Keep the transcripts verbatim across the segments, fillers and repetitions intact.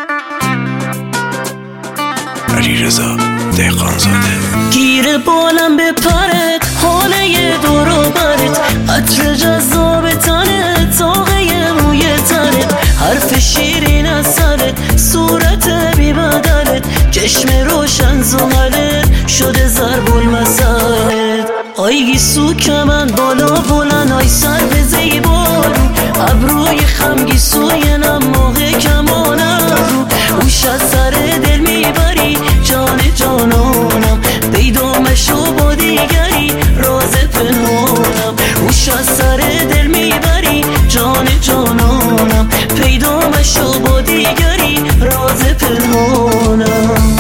علیرضا دهقانزاده. گیر بالم به پرت، حاله یه دور و برت، عطر جذاب تنت، تاقه موی تنت، حرف شیرین از سرت، صورت بی بدلت، چشم روشن زغلت شده ضرب المثلت. آی گیسو کمن بالا بلند، آی سر به زیبارو، ابروی خم گیسوی نماغ کمانم رو، اوش از سر دل میبری جان جانانم، پیدا مشو با دیگری راز پنهانم، اوش از سر دل میبری جان جانانم، پیدا مشو با دیگری راز پنهانم.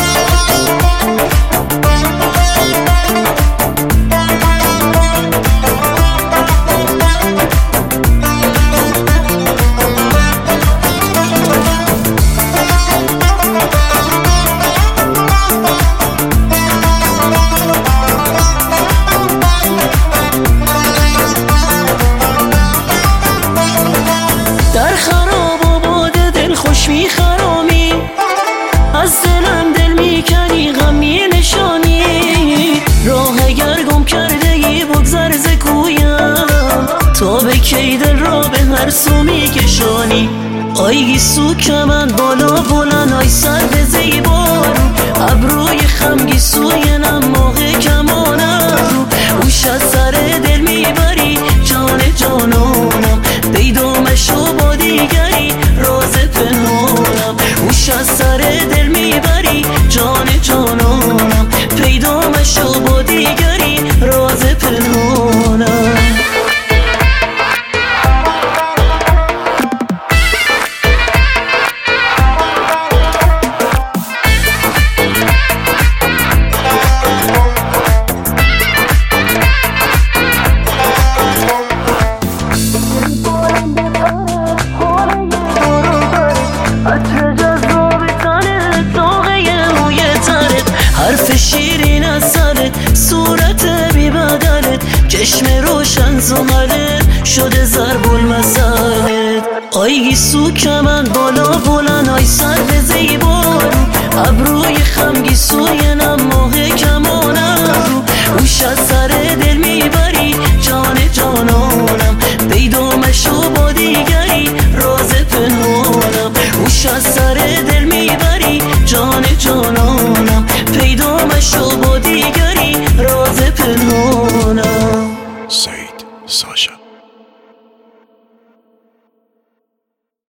در خراب آباد دل خوش میخرامی، از دلم دل میکنی غم مینشانی، راه اگر گم کرده ای بگذر ز کویم، تا به کی دل را به هر سو میکشانی. آی گیسو کمن بالا بلند، آی سر به زیبارو، ابروی خم گیسوی نماغ کمانم رو، اوش از سر دل میبری جان جانانم، پیدا مشو با دیگری راز پنهانم، اوش از سر دل میبری جان جانانم، پیدا مشو با دیگری راز پنهانم. عطر جذاب تنت، تاقه موی تنت، حرف شیرین از سرت، صورت بی بدلت، چشم روشن زغلت شده ضرب المثلت. آی گیسو کمن بالا بلند، آی سر به زیبارو، ابروی خم گیسوی نماغ کمانم رو، اوش از